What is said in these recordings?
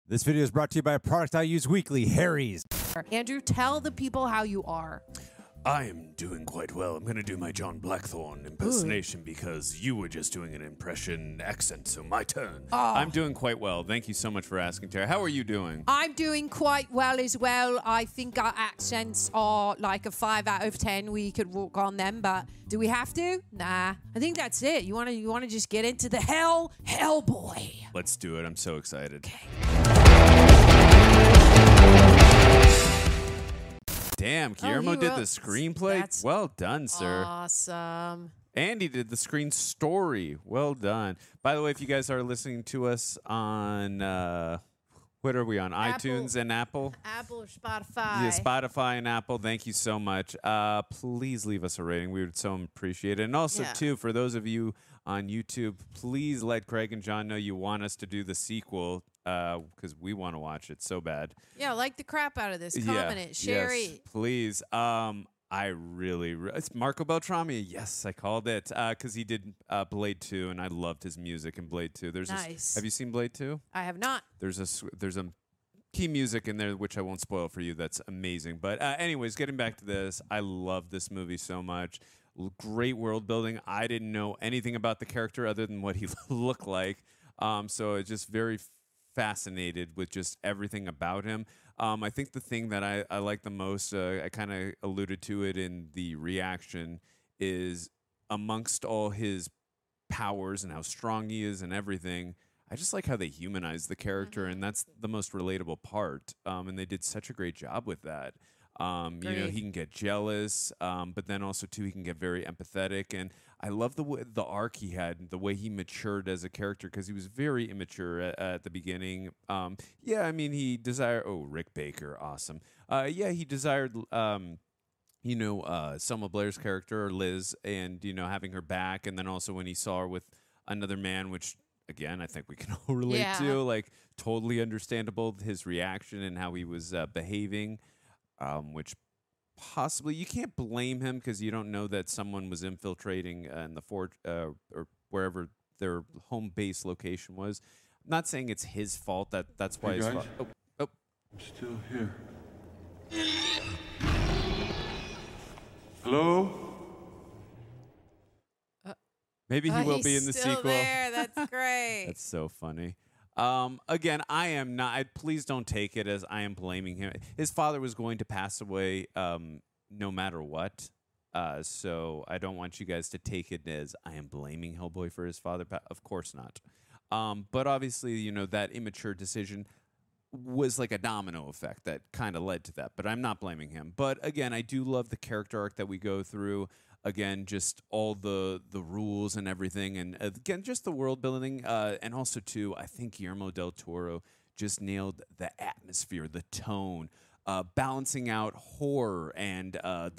This video is brought to you by a product I use weekly, Harry's. Andrew, tell the people how you are. I am doing quite well. I'm going to do my John Blackthorne impersonation because you were just doing an impression accent, so my turn. I'm doing quite well. Thank you so much for asking, Tara. How are you doing? I'm doing quite well as well. I think our accents are like a 5 out of 10. We could work on them, but do we have to? Nah. I think that's it. You want to just get into the Hellboy. Let's do it. I'm so excited. Damn, Guillermo did the screenplay. Well done, sir. Awesome. Andy did the screen story. Well done. By the way, if you guys are listening to us on, what are we on? Apple. iTunes and Apple? Apple or Spotify. Yeah, Spotify and Apple. Thank you so much. Please leave us a rating. We would so appreciate it. And also, too, for those of you on YouTube, please let Craig and John know you want us to do the sequel because we want to watch it so bad. Yeah, like the crap out of this. Comment it. Share it. Please. I really, it's Marco Beltrami. Yes, I called it because he did Blade 2, and I loved his music in Blade 2. There's nice. Have you seen Blade 2? I have not. There's a key music in there which I won't spoil for you. That's amazing. But anyways, getting back to this, I love this movie so much. Great world building. I didn't know anything about the character other than what he looked like. So it's just very fascinated with just everything about him. I think the thing that I like the most, I kind of alluded to it in the reaction, is amongst all his powers and how strong he is and everything, I just like how they humanize the character, and that's the most relatable part. And they did such a great job with that. You know, he can get jealous, but then also, too, he can get very empathetic. And I love the arc he had, the way he matured as a character, because he was very immature at the beginning. Yeah, I mean, he desired... Oh, Rick Baker, awesome. Yeah, he desired... you know, Selma Blair's character, Liz, and, you know, having her back. And then also when he saw her with another man, which, again, I think we can all relate to. Like, totally understandable, his reaction and how he was behaving. Which possibly you can't blame him because you don't know that someone was infiltrating in the fort or wherever their home base location was. I'm not saying it's his fault. That's why. Hey guys, I'm still here. Hello? Maybe he will be in the still sequel. There. That's great. That's so funny. Again, I am not. Please don't take it as I am blaming him. His father was going to pass away no matter what. So I don't want you guys to take it as I am blaming Hellboy for his father. Of course not. But obviously, you know, that immature decision was like a domino effect that kind of led to that. But I'm not blaming him. But again, I do love the character arc that we go through. Again, just all the rules and everything. And again, just the world building. And also, too, I think Guillermo del Toro just nailed the atmosphere, the tone, balancing out horror and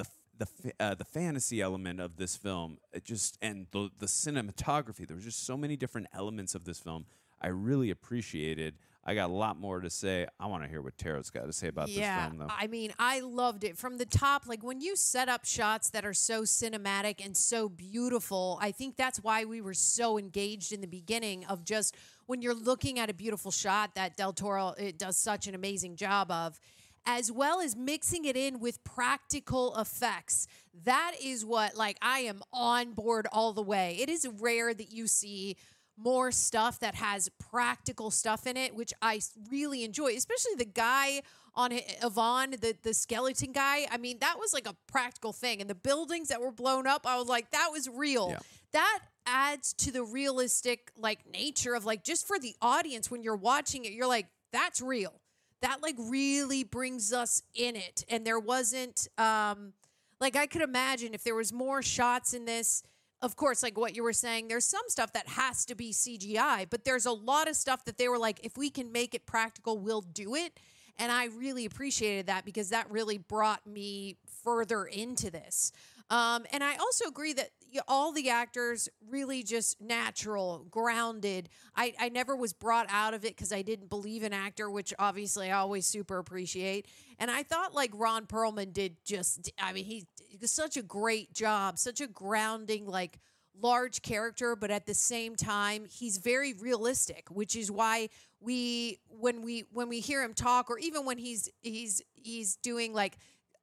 the fantasy element of this film. And the cinematography. There were just so many different elements of this film I really appreciated. I got a lot more to say. I want to hear what Tara's got to say about this film, though. I mean, I loved it. From the top, like when you set up shots that are so cinematic and so beautiful, I think that's why we were so engaged in the beginning of just when you're looking at a beautiful shot that Del Toro does such an amazing job of, as well as mixing it in with practical effects. That is what, like, I am on board all the way. It is rare that you see more stuff that has practical stuff in it, which I really enjoy, especially the guy on Yvonne, the skeleton guy. I mean, that was like a practical thing. And the buildings that were blown up, I was like, that was real. Yeah. That adds to the realistic, like, nature of, like, just for the audience when you're watching it, you're like, that's real. That, like, really brings us in it. And there wasn't, like, I could imagine if there was more shots in this. Of course, like what you were saying, there's some stuff that has to be CGI, but there's a lot of stuff that they were like, if we can make it practical, we'll do it. And I really appreciated that because that really brought me further into this. And I also agree that all the actors really just natural, grounded. I never was brought out of it because I didn't believe in actor, which obviously I always super appreciate. And I thought like Ron Perlman did just, I mean, he did such a great job, such a grounding, like large character, but at the same time, he's very realistic, which is why when we hear him talk, or even when he's doing like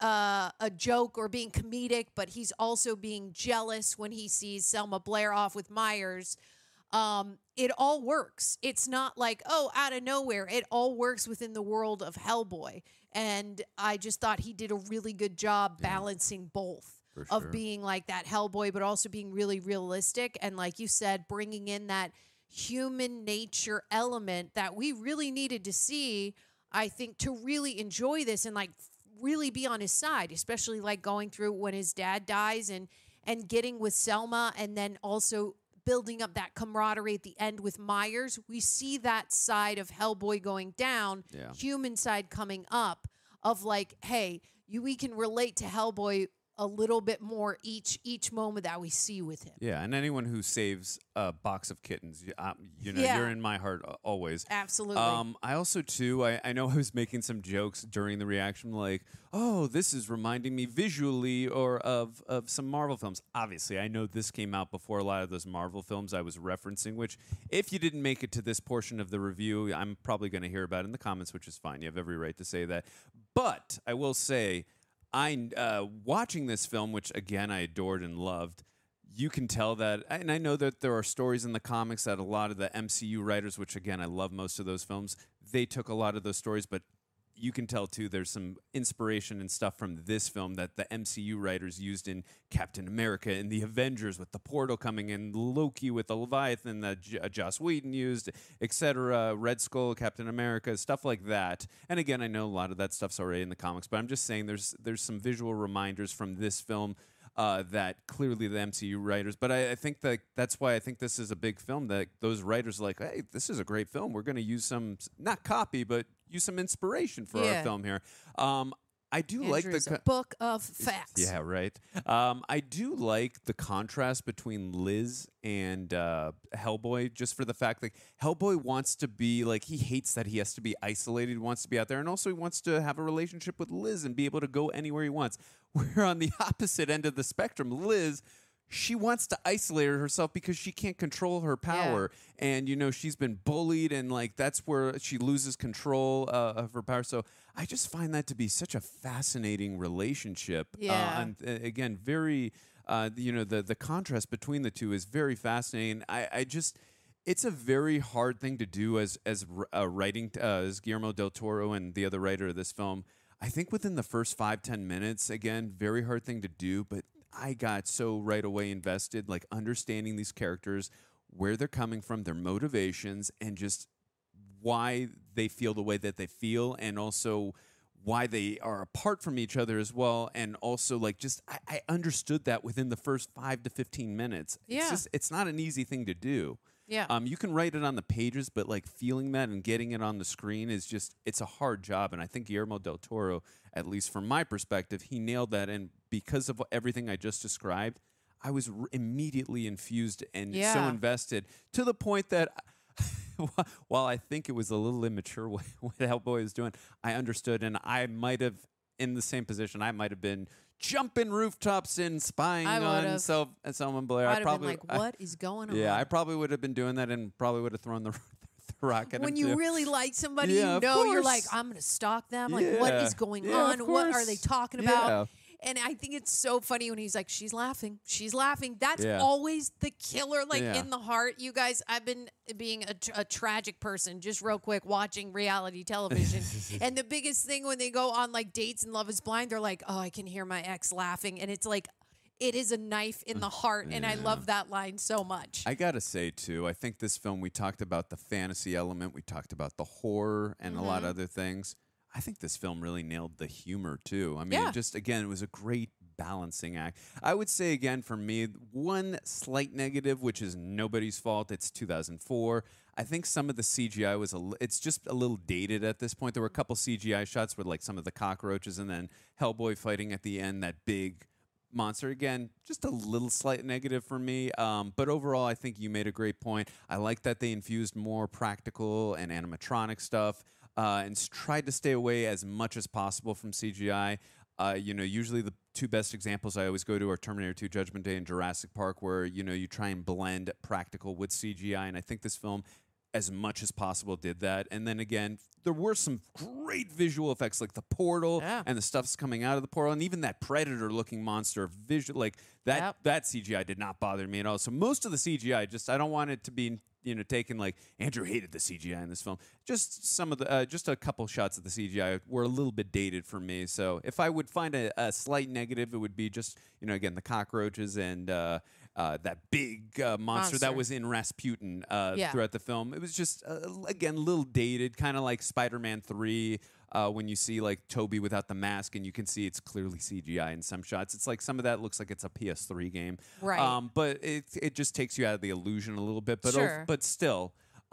a joke or being comedic, but he's also being jealous when he sees Selma Blair off with Myers. It all works. It's not like, oh, out of nowhere. It all works within the world of Hellboy. And I just thought he did a really good job balancing both of being like that Hellboy, but also being really realistic. And like you said, bringing in that human nature element that we really needed to see, I think, to really enjoy this and like really be on his side, especially like going through when his dad dies and getting with Selma, and then also building up that camaraderie at the end with Myers. We see that side of Hellboy going down, human side coming up, of like, hey, we can relate to Hellboy a little bit more each moment that we see with him. Yeah, and anyone who saves a box of kittens, you're in my heart always. Absolutely. I also, too, I know I was making some jokes during the reaction, like, oh, this is reminding me visually or of some Marvel films. Obviously, I know this came out before a lot of those Marvel films I was referencing, which, if you didn't make it to this portion of the review, I'm probably going to hear about it in the comments, which is fine. You have every right to say that. But I will say, watching this film, which again I adored and loved, you can tell that, and I know that there are stories in the comics that a lot of the MCU writers, which again I love most of those films, they took a lot of those stories, but you can tell too there's some inspiration and stuff from this film that the MCU writers used in Captain America and the Avengers, with the portal coming in, Loki with the Leviathan that Joss Whedon used, etc. Red Skull, Captain America, stuff like that. And again, I know a lot of that stuff's already in the comics, but I'm just saying there's some visual reminders from this film that clearly the MCU writers, but I think that's why I think this is a big film, that those writers are like, hey, this is a great film. We're going to use some, not copy, but use some inspiration for our film here. I do like the book of facts. Yeah, right. I do like the contrast between Liz and Hellboy, just for the fact that Hellboy wants to be like, he hates that he has to be isolated, he wants to be out there, and also he wants to have a relationship with Liz and be able to go anywhere he wants. We're on the opposite end of the spectrum. Liz, she wants to isolate herself because she can't control her power. Yeah. And, she's been bullied, and, like, that's where she loses control of her power. So I just find that to be such a fascinating relationship. Yeah. And, again, very, the contrast between the two is very fascinating. It's a very hard thing to do as writing, as Guillermo del Toro and the other writer of this film. I think within the first 5-10 minutes, again, very hard thing to do, but I got so right away invested, like understanding these characters, where they're coming from, their motivations, and just why they feel the way that they feel, and also why they are apart from each other as well. And also, like, just I understood that within the first 5 to 15 minutes. Yeah. It's not an easy thing to do. Yeah. You can write it on the pages, but like feeling that and getting it on the screen is it's a hard job. And I think Guillermo del Toro, at least from my perspective, he nailed that. And because of everything I just described, I was immediately infused and so invested, to the point that while I think it was a little immature what Hellboy was doing, I understood, and I might have, in the same position, I might have been jumping rooftops and spying on Selma Blair. I'd have been like, what is going on? Yeah, I probably would have been doing that, and probably would have thrown the rock at him. When you really like somebody, Yeah, you're like, I'm going to stalk them. Like, what is going on? What are they talking about? Yeah. And I think it's so funny when he's like, she's laughing. She's laughing. That's always the killer, like, in the heart. You guys, I've been being a tragic person, just real quick, watching reality television. And the biggest thing when they go on, like, dates and Love is Blind, they're like, oh, I can hear my ex laughing. And it's like, it is a knife in the heart. And I love that line so much. I got to say, too, I think this film, we talked about the fantasy element. We talked about the horror and a lot of other things. I think this film really nailed the humor, too. I mean, it was a great balancing act. I would say, again, for me, one slight negative, which is nobody's fault. It's 2004. I think some of the CGI was it's just a little dated at this point. There were a couple CGI shots with, like, some of the cockroaches, and then Hellboy fighting at the end, that big monster. Again, just a little slight negative for me. But overall, I think you made a great point. I like that they infused more practical and animatronic stuff. And tried to stay away as much as possible from CGI. Usually the two best examples I always go to are Terminator 2 Judgment Day and Jurassic Park, where, you try and blend practical with CGI. And I think this film, as much as possible, did that. And then again, there were some great visual effects, like the portal and the stuff's coming out of the portal, and even that predator-looking monster visual, like that CGI did not bother me at all. So most of the CGI, I don't want it to be taken like Andrew hated the CGI in this film. Just some of the, just a couple shots of the CGI were a little bit dated for me. So if I would find a slight negative, it would be just, again, the cockroaches and that big monster that was in Rasputin throughout the film. It was just, again, a little dated, kind of like Spider-Man 3 when you see like Toby without the mask and you can see it's clearly CGI in some shots. It's like some of that looks like it's a PS3 game. Right. But it just takes you out of the illusion a little bit. But, but still,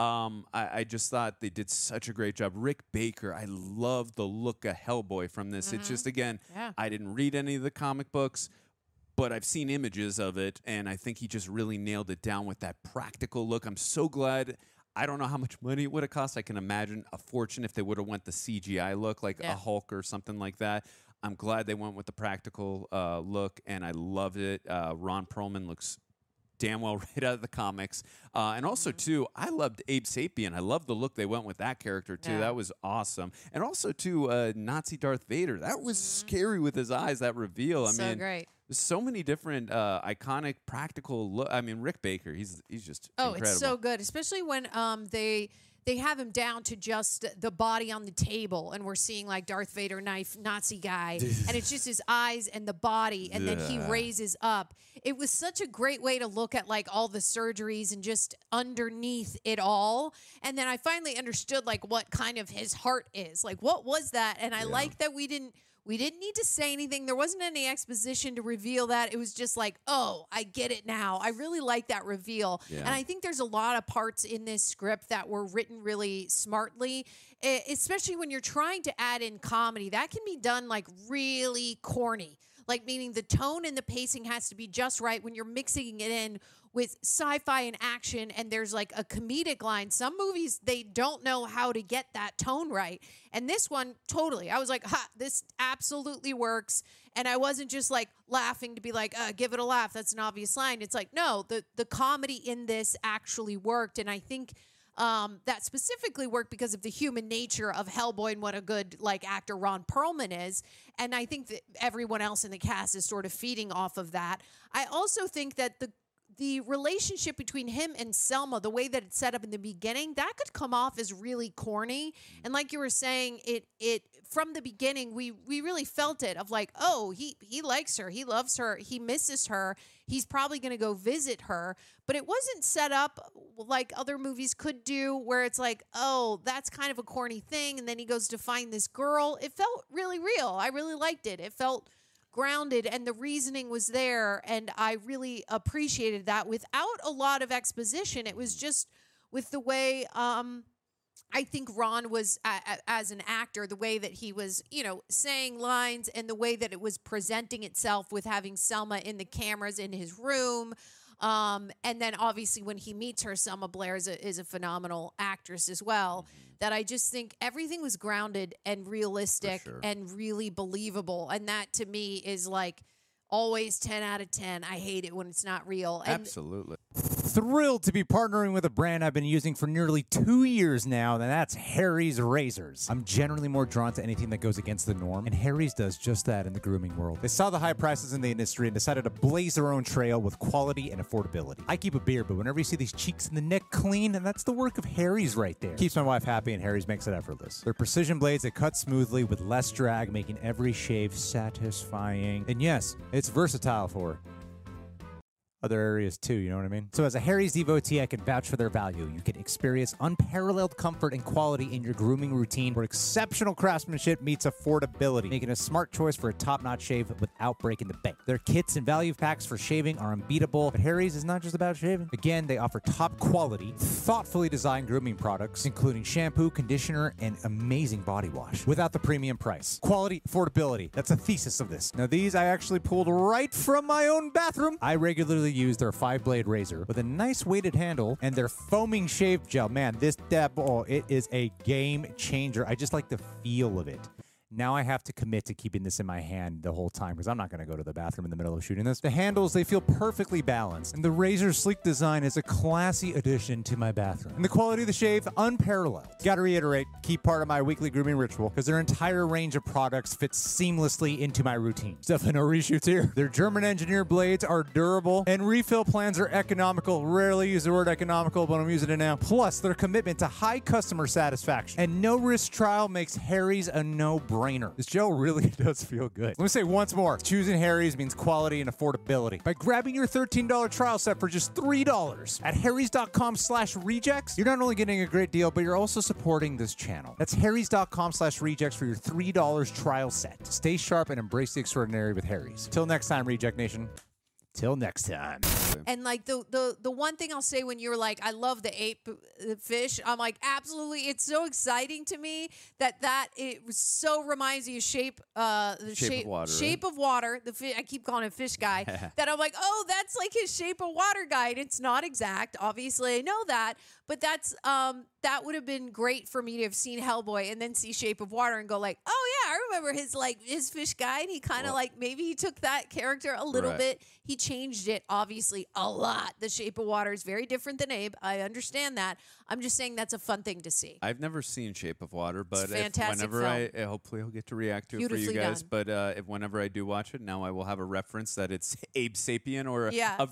I just thought they did such a great job. Rick Baker, I love the look of Hellboy from this. It's just, again, I didn't read any of the comic books, but I've seen images of it, and I think he just really nailed it down with that practical look. I'm so glad. I don't know how much money it would have cost. I can imagine a fortune if they would have went the CGI look, like a Hulk or something like that. I'm glad they went with the practical look, and I loved it. Ron Perlman looks damn well right out of the comics. And also, too, I loved Abe Sapien. I love the look they went with that character, too. That was awesome. And also, too, Nazi Darth Vader. That was scary with his eyes, that reveal. I mean, great. There's so many different iconic practical look. I mean, Rick Baker, he's just incredible. It's so good, especially when they have him down to just the body on the table, and we're seeing like Darth Vader knife Nazi guy, and it's just his eyes and the body, and then he raises up. It was such a great way to look at like all the surgeries and just underneath it all. And then I finally understood like what kind of his heart is. Like, what was that? And I like that we didn't need to say anything. There wasn't any exposition to reveal that. It was just like, oh, I get it now. I really like that reveal. And I think there's a lot of parts in this script that were written really smartly, especially when you're trying to add in comedy. That can be done like really corny. Like, meaning the tone and the pacing has to be just right when you're mixing it in with sci-fi and action, and there's like a comedic line. Some movies, they don't know how to get that tone right. And this one, totally. I was like, ha, this absolutely works. And I wasn't just like laughing to be like, give it a laugh. That's an obvious line. It's like, no, the comedy in this actually worked. And I think that specifically worked because of the human nature of Hellboy and what a good like actor Ron Perlman is. And I think that everyone else in the cast is sort of feeding off of that. I also think that the relationship between him and Selma, the way that it's set up in the beginning, that could come off as really corny. And like you were saying, it from the beginning, we really felt it of like, oh, he likes her, he loves her, he misses her, he's probably going to go visit her. But it wasn't set up like other movies could do, where it's like, oh, that's kind of a corny thing, and then he goes to find this girl. It felt really real. I really liked it. It felt grounded, and the reasoning was there, and I really appreciated that without a lot of exposition. It was just with the way I think Ron was as an actor, the way that he was, saying lines, and the way that it was presenting itself with having Selma in the cameras in his room. And then obviously when he meets her, Selma Blair is a phenomenal actress as well, that I just think everything was grounded and realistic and really believable. And that to me is like always 10 out of 10. I hate it when it's not real. And absolutely. Thrilled to be partnering with a brand I've been using for nearly 2 years now, and that's Harry's Razors. I'm generally more drawn to anything that goes against the norm, and Harry's does just that in the grooming world. They saw the high prices in the industry and decided to blaze their own trail with quality and affordability. I keep a beard, but whenever you see these cheeks and the neck clean, and that's the work of Harry's right there. Keeps my wife happy, and Harry's makes it effortless. They're precision blades that cut smoothly with less drag, making every shave satisfying. And yes, it's versatile for other areas too, you know what I mean? So as a Harry's devotee, I can vouch for their value. You can experience unparalleled comfort and quality in your grooming routine, where exceptional craftsmanship meets affordability, making a smart choice for a top-notch shave without breaking the bank. Their kits and value packs for shaving are unbeatable, but Harry's is not just about shaving. Again, they offer top-quality, thoughtfully designed grooming products, including shampoo, conditioner, and amazing body wash, without the premium price. Quality, affordability, that's the thesis of this. Now these I actually pulled right from my own bathroom. I regularly use their 5-blade razor with a nice weighted handle and their foaming shave gel. Man, this it is a game changer. I just like the feel of it. Now I have to commit to keeping this in my hand the whole time because I'm not going to go to the bathroom in the middle of shooting this. The handles, they feel perfectly balanced, and the razor's sleek design is a classy addition to my bathroom. And the quality of the shave, unparalleled. Gotta reiterate, key part of my weekly grooming ritual because their entire range of products fits seamlessly into my routine. Definitely no reshoots here. Their German engineered blades are durable, and refill plans are economical. Rarely use the word economical, but I'm using it now. Plus, their commitment to high customer satisfaction and no risk trial makes Harry's a no-brainer. This gel really does feel good. Let me say once more, choosing Harry's means quality and affordability. By grabbing your $13 trial set for just $3 at harrys.com/rejects, you're not only getting a great deal, but you're also supporting this channel. That's harrys.com/rejects for your $3 trial set. Stay sharp and embrace the extraordinary with Harry's. Till next time, Reject Nation. Till next time. And like the one thing I'll say when you're like, I love the ape fish, I'm like, absolutely. It's so exciting to me that it so reminds me of Shape of Water, Shape of Water. I keep calling it Fish Guy. That I'm like, oh, that's like his Shape of Water guide. It's not exact, obviously. I know that, but that's that would have been great for me to have seen Hellboy and then see Shape of Water and go like, oh yeah, I remember his Fish Guide. He kind of like maybe he took that character a little bit. He changed it obviously a lot. The Shape of Water is very different than Abe. I understand that. I'm just saying that's a fun thing to see. I've never seen Shape of Water, but whenever hopefully I'll get to react to it for you guys. Done. But whenever I do watch it, now I will have a reference that it's Abe Sapien or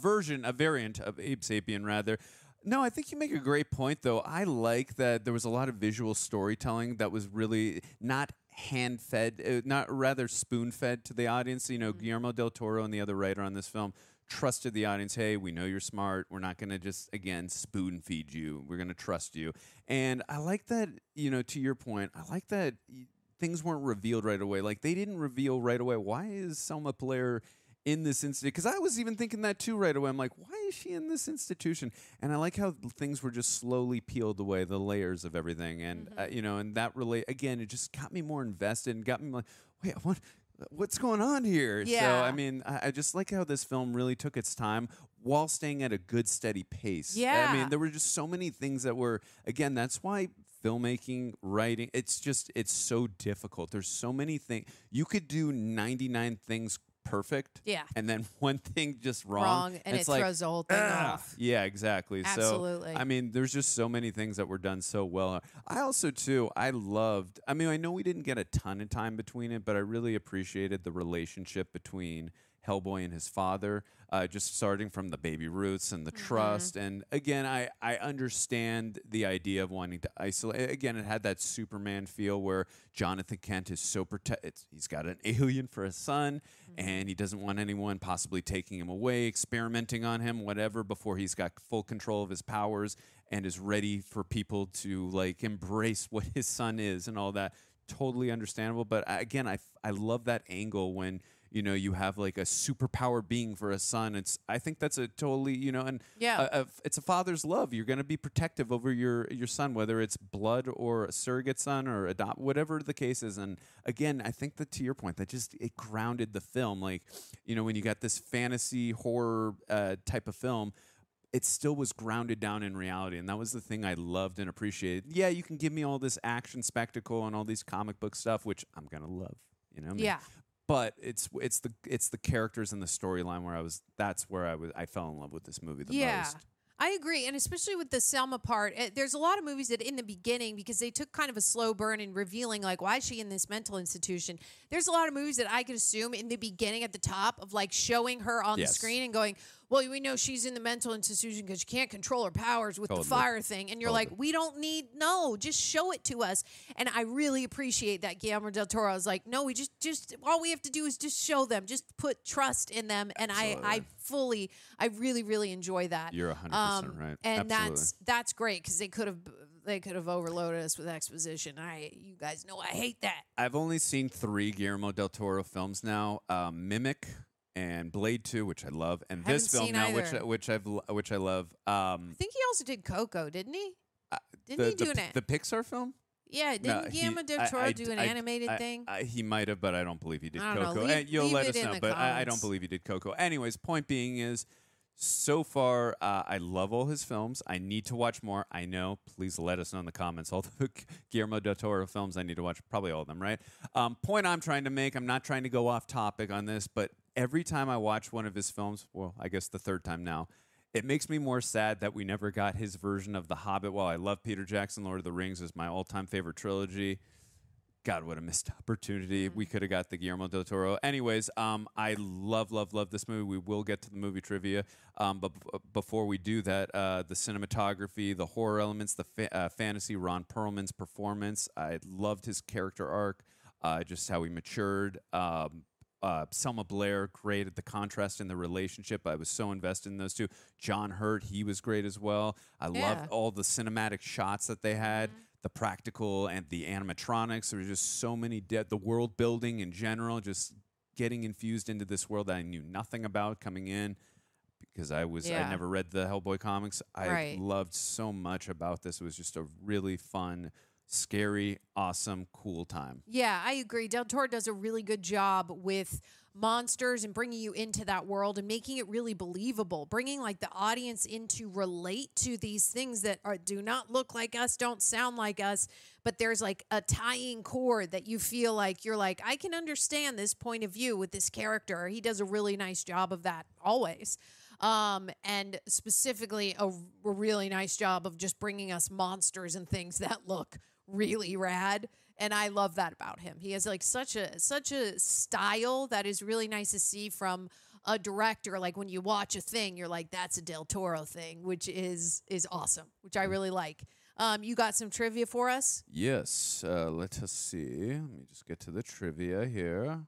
a variant of Abe Sapien rather. No, I think you make a great point, though. I like that there was a lot of visual storytelling that was really not hand-fed, not rather spoon-fed to the audience. You know, Guillermo del Toro and the other writer on this film trusted the audience. Hey, we know you're smart. We're not going to just, again, spoon-feed you. We're going to trust you. And I like that, you know, to your point, I like that things weren't revealed right away. Like, they didn't reveal right away, why is Selma Blair in this institution? Because I was even thinking that too right away. I'm like, why is she in this institution? And I like how things were just slowly peeled away, the layers of everything. And, you know, and that really, again, it just got me more invested and got me like, wait, what's going on here? Yeah. So, I mean, I just like how this film really took its time while staying at a good, steady pace. Yeah. I mean, there were just so many things that were, again, that's why filmmaking, writing, it's so difficult. There's so many things. You could do 99 things perfect. Yeah. And then one thing just wrong. And it throws the whole thing off. Yeah, exactly. Absolutely. So, I mean, there's just so many things that were done so well. I also, too, I mean, I know we didn't get a ton of time between it, but I really appreciated the relationship between Hellboy and his father, just starting from the baby roots and the trust. And again, I understand the idea of wanting to isolate. Again, it had that Superman feel where Jonathan Kent is so he's got an alien for a son, and he doesn't want anyone possibly taking him away, experimenting on him, whatever, before he's got full control of his powers and is ready for people to like embrace what his son is and all that. Totally understandable. But again, I love that angle when, you know, you have like a superpower being for a son. I think that's a totally, you know, and it's a father's love. You're going to be protective over your son, whether it's blood or a surrogate son or adopt, whatever the case is. And again, I think that to your point, that just, it grounded the film. Like, you know, when you got this fantasy horror type of film, it still was grounded down in reality. And that was the thing I loved and appreciated. Yeah, you can give me all this action spectacle and all these comic book stuff, which I'm going to love, you know? Yeah. But it's the characters and the storyline where I fell in love with this movie the most. I agree, and especially with the Selma part, there's a lot of movies that in the beginning, because they took kind of a slow burn in revealing, like, why is she in this mental institution? There's a lot of movies that I could assume in the beginning at the top of, like, showing her on the screen and going, well, we know she's in the mental institution because she can't control her powers with the fire thing. And you're like, we don't need, just show it to us. And I really appreciate that Guillermo del Toro was like, no, we just all we have to do is just show them, just put trust in them. And I really, really enjoy that. You're 100% right. And that's great because they could have overloaded us with exposition. You guys know I hate that. I've only seen 3 Guillermo del Toro films now: Mimic and Blade 2, which I love, and this film now, which I love. I think he also did Coco, didn't he? Didn't he do the Pixar film? Yeah, didn't Guillermo del Toro do an animated thing? He might have, but I don't believe he did I don't Coco. know. You'll leave let it us in know, the but I comments. don't believe he did Coco. Anyways, point being is, So far, I love all his films. I need to watch more. I know. Please let us know in the comments. All the Guillermo del Toro films, I need to watch probably all of them, right? Point I'm trying to make, I'm not trying to go off topic on this, but every time I watch one of his films, well, I guess the third time now, it makes me more sad that we never got his version of The Hobbit. While I love Peter Jackson, Lord of the Rings is my all-time favorite trilogy. God, what a missed opportunity. We could have got the Guillermo del Toro. Anyways, I love this movie. We will get to the movie trivia. But before we do that, the cinematography, the horror elements, the fantasy, Ron Perlman's performance. I loved his character arc, just how he matured. Selma Blair, great at the contrast in the relationship. I was so invested in those two. John Hurt, he was great as well. I loved all the cinematic shots that they had. The practical and the animatronics. There were just so many the world building in general, just getting infused into this world that I knew nothing about coming in because I never read the Hellboy comics. I loved so much about this. It was just a really fun, scary, awesome, cool time. Yeah, I agree. Del Toro does a really good job with monsters and bringing you into that world and making it really believable, bringing like the audience in to relate to these things that do not look like us, don't sound like us, but there's like a tying cord that you feel like you're like, I can understand this point of view with this character. He does a really nice job of that always. And specifically a really nice job of just bringing us monsters and things that look really rad. And I love that about him. He has like such a style that is really nice to see from a director. Like when you watch a thing, you're like, that's a Del Toro thing, which is awesome, which I really like. You got some trivia for us? Yes. Let us see. Let me just get to the trivia here.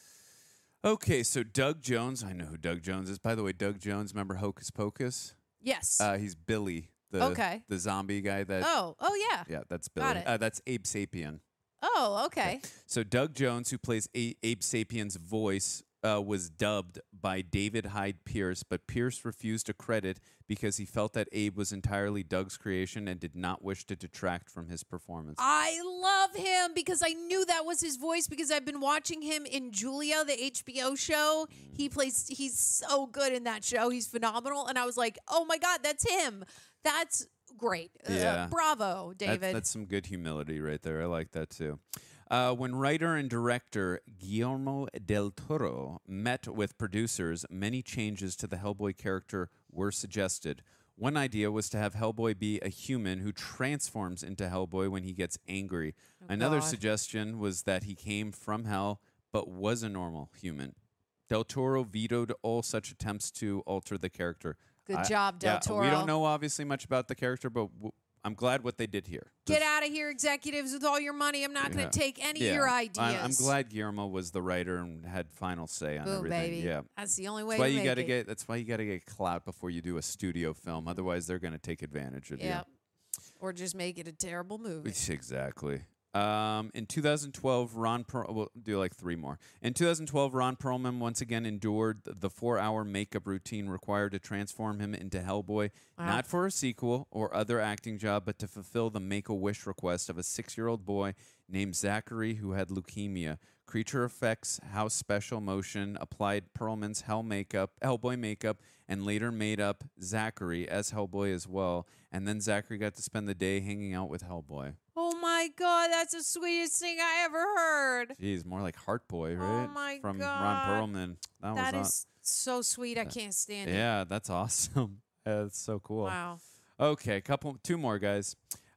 Okay, so Doug Jones. I know who Doug Jones is. By the way, Doug Jones, remember Hocus Pocus? Yes. He's Billy, the zombie guy. Oh, yeah. Yeah, that's Billy. Got it. That's Abe Sapien. Oh, okay. So Doug Jones, who plays Abe Sapien's voice, was dubbed by David Hyde Pierce, but Pierce refused to credit because he felt that Abe was entirely Doug's creation and did not wish to detract from his performance. I love him because I knew that was his voice because I've been watching him in Julia, the HBO show. He's so good in that show. He's phenomenal. And I was like, oh my God, that's him. That's great. Bravo, David. That's some good humility right there. I like that too. When writer and director Guillermo del Toro met with producers, many changes to the Hellboy character were suggested. One idea was to have Hellboy be a human who transforms into Hellboy when he gets angry. Another suggestion was that he came from hell but was a normal human. Del Toro vetoed all such attempts to alter the character. Good job, Del Toro. We don't know obviously much about the character, but I'm glad what they did here. Get out of here, executives, with all your money. I'm not going to take any of your ideas. I'm glad Guillermo was the writer and had final say on Boom, everything. baby. Yeah, that's the only way. That's why you got to get clout before you do a studio film. Otherwise, they're going to take advantage of you. Or just make it a terrible movie. Exactly. In 2012, we'll do like three more. In 2012, Ron Perlman once again endured the 4-hour makeup routine required to transform him into Hellboy, not for a sequel or other acting job, but to fulfill the Make-A-Wish request of a 6-year-old boy named Zachary who had leukemia. Creature Effects House Special Motion applied Perlman's Hellboy makeup and later made up Zachary as Hellboy as well. And then Zachary got to spend the day hanging out with Hellboy. Oh my God, that's the sweetest thing I ever heard. Jeez, more like Heart Boy, right? Oh my From God. Ron Perlman. That is so sweet. I can't stand it. Yeah, that's awesome. That's so cool. Wow. Okay, two more, guys.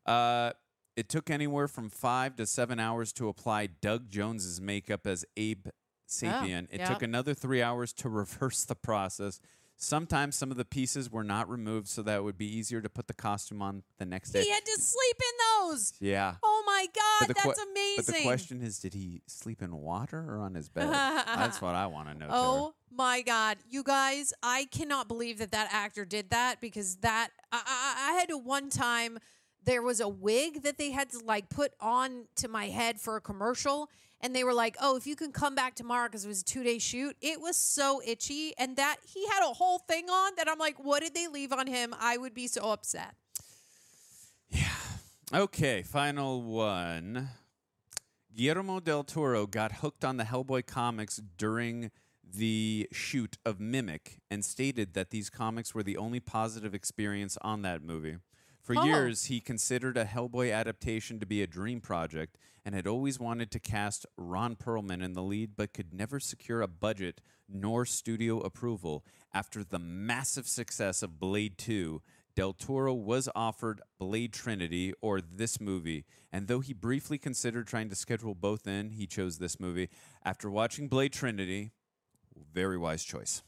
It took anywhere from 5 to 7 hours to apply Doug Jones's makeup as Abe Sapien. It took another 3 hours to reverse the process. Sometimes some of the pieces were not removed so that it would be easier to put the costume on the next day. He had to sleep in those. Yeah. Oh my God, that's amazing. But the question is, did he sleep in water or on his bed? That's what I want to know. Oh my God, you guys, I cannot believe that actor did that because I had to one time. There was a wig that they had to like put on to my head for a commercial. And they were like, oh, if you can come back tomorrow because it was a 2-day shoot. It was so itchy. And that he had a whole thing on that I'm like, what did they leave on him? I would be so upset. Yeah. Okay, final one. Guillermo del Toro got hooked on the Hellboy comics during the shoot of Mimic and stated that these comics were the only positive experience on that movie. For years, he considered a Hellboy adaptation to be a dream project and had always wanted to cast Ron Perlman in the lead, but could never secure a budget nor studio approval. After the massive success of Blade 2, Del Toro was offered Blade Trinity, or this movie, and though he briefly considered trying to schedule both in, he chose this movie. After watching Blade Trinity, very wise choice.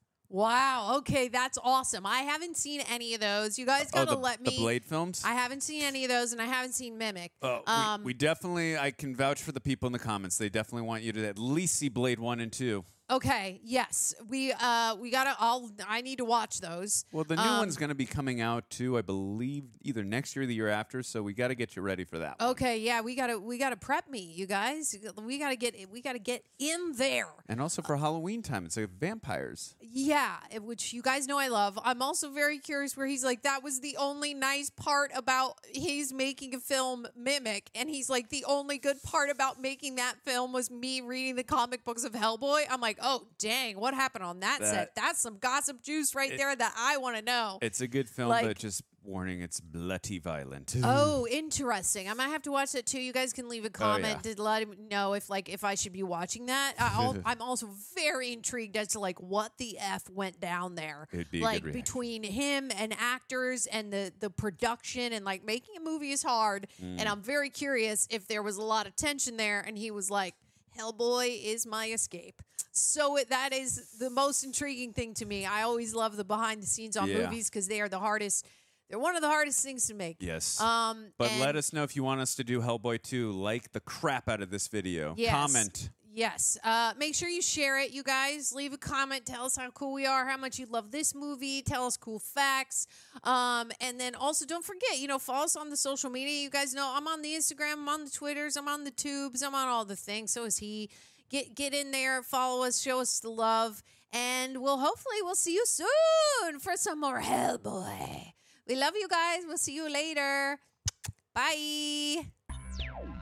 Wow. Okay, that's awesome. I haven't seen any of those. You guys gotta let me. The Blade films? I haven't seen any of those, and I haven't seen Mimic. We definitely, I can vouch for the people in the comments. They definitely want you to at least see Blade 1 and 2. Okay. Yes, we gotta. I need to watch those. Well, the new one's going to be coming out too, I believe, either next year or the year after. So we got to get you ready for that one. Okay. Yeah, we gotta prep me, you guys. We gotta get in there. And also for Halloween time, it's like vampires. Yeah, which you guys know I love. I'm also very curious where he's like, that was the only nice part about he's making a film Mimic, and he's like, the only good part about making that film was me reading the comic books of Hellboy. I'm like, oh dang, what happened on that set? That's some gossip juice right there that I want to know. It's a good film, Like- but just warning, it's bloody violent. Oh, interesting. I might have to watch that too. You guys can leave a comment to let me know if I should be watching that. I'm also very intrigued as to like what the F went down there. It'd be a like good reaction. between him and actors and the production and like making a movie is hard. And I'm very curious if there was a lot of tension there and he was like, Hellboy is my escape. So that is the most intriguing thing to me. I always love the behind the scenes on movies because they are the hardest. They're one of the hardest things to make. Yes. But let us know if you want us to do Hellboy 2. Like the crap out of this video. Yes. Comment. Yes. Make sure you share it, you guys. Leave a comment. Tell us how cool we are, how much you love this movie. Tell us cool facts. And then also don't forget, follow us on the social media. You guys know I'm on the Instagram, I'm on the Twitters, I'm on the Tubes, I'm on all the things. So is he. Get in there, follow us, show us the love, and we'll see you soon for some more Hellboy. We love you guys. We'll see you later. Bye.